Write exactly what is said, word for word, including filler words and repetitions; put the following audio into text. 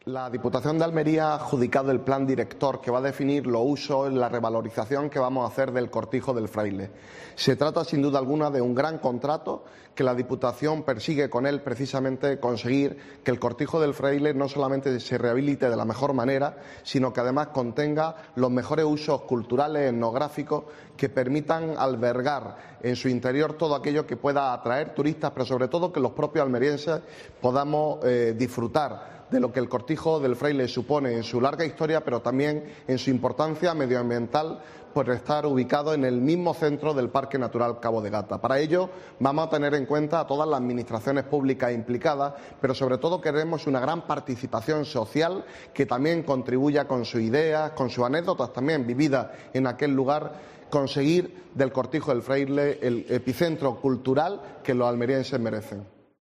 La Diputación de Almería ha adjudicado el plan director que va a definir los usos y la revalorización que vamos a hacer del Cortijo del Fraile. Se trata sin duda alguna de un gran contrato que la Diputación persigue con él precisamente conseguir que el Cortijo del Fraile no solamente se rehabilite de la mejor manera, sino que además contenga los mejores usos culturales, etnográficos que permitan albergar en su interior todo aquello que pueda atraer turistas, pero sobre todo que los propios almerienses podamos eh, disfrutar de lo que el Cortijo del Fraile supone en su larga historia, pero también en su importancia medioambiental por estar ubicado en el mismo centro del Parque Natural Cabo de Gata. Para ello vamos a tener en cuenta a todas las administraciones públicas implicadas, pero sobre todo queremos una gran participación social que también contribuya con sus ideas, con sus anécdotas también vividas en aquel lugar, conseguir del Cortijo del Fraile el epicentro cultural que los almerienses merecen.